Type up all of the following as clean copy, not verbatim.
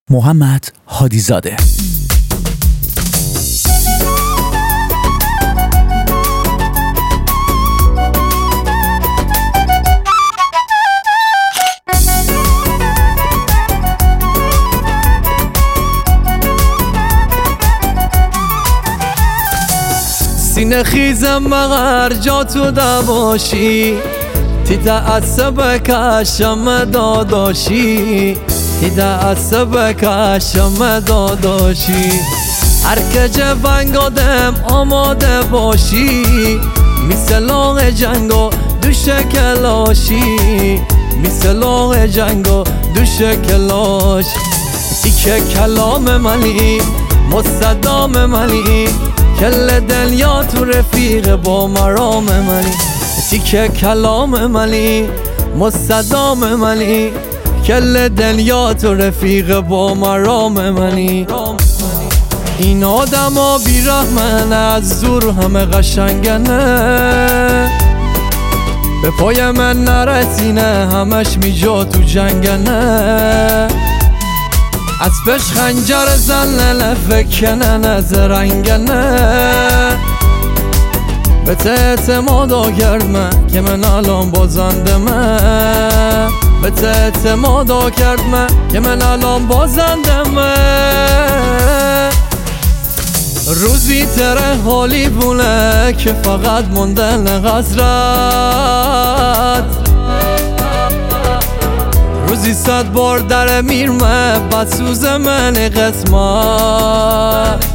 محمد هادیزاده. سینه خیزم مغر جا تو دباشی تی تعصب کشم داداشی تی تعصب کشم داداشی هر که جوانگ آدم آماده باشی مثل لاغ جنگو دوش کلاشی مثل لاغ جنگو دوش کلاش ای که کلام منی مصدام منی کل دنیا تو رفیق با مرام منی تی که کلام منی مصدام منی کل دنیا تو رفیق با مرام منی این آدم ها بیرحمن از زور همه قشنگنه به پای من نرسینه همش میجا تو جنگنه اسبش خنجر زنه فکنه نظر رنگنه به ته اعتمادا کردمه که من الان بازندمه به ته اعتمادا کردمه که من الان بازندمه روزی تره حالی بونه که فقط موندن غزرت روزی 100 بار در میرمه بدسوز من قسمت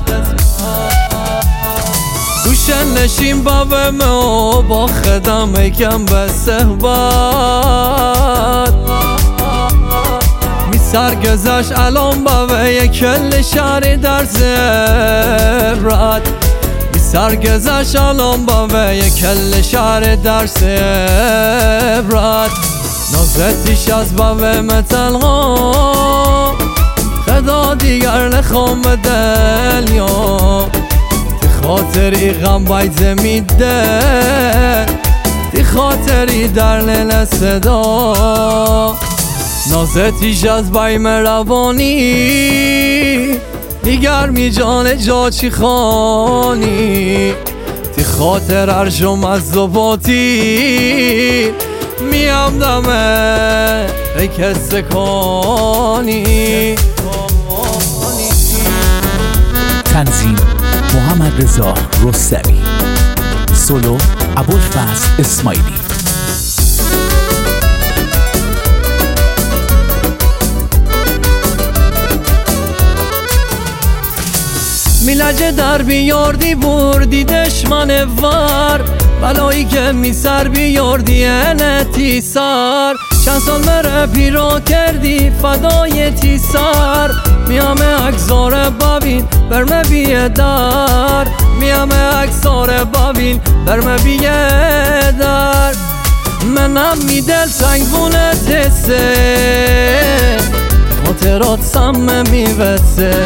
گوشن نشین بابمه و با خدم یکم به صحبت می سرگذشت الان بابه یک کل شهری در زبرت می سرگذشت الان بابه یک کل شهری در زبرت نازتیش از بابه متنها خدا دیگر نخوام به دنیا تی خاطری غم بایزه میده تی خاطری در لیل صدا نازتیش از بایم روانی دیگر می جان جا چی خانی تی خاطر ارشم از زباتی میام دمه ای کس کنی. تنظیم محمد رضا رستمی. سولو ابوالفضل اسماعیلی. میلج در بیاردی بردی دشمن ور بلایی که می سر بیاردی انتی سر چند سال مره پیرا کردی فدای تی سر میامه اکزار بابین برمه بیه در میامه اکزار بابین برمه بیه در منم می دل سنگونه تسه خاطرات سمه می وسه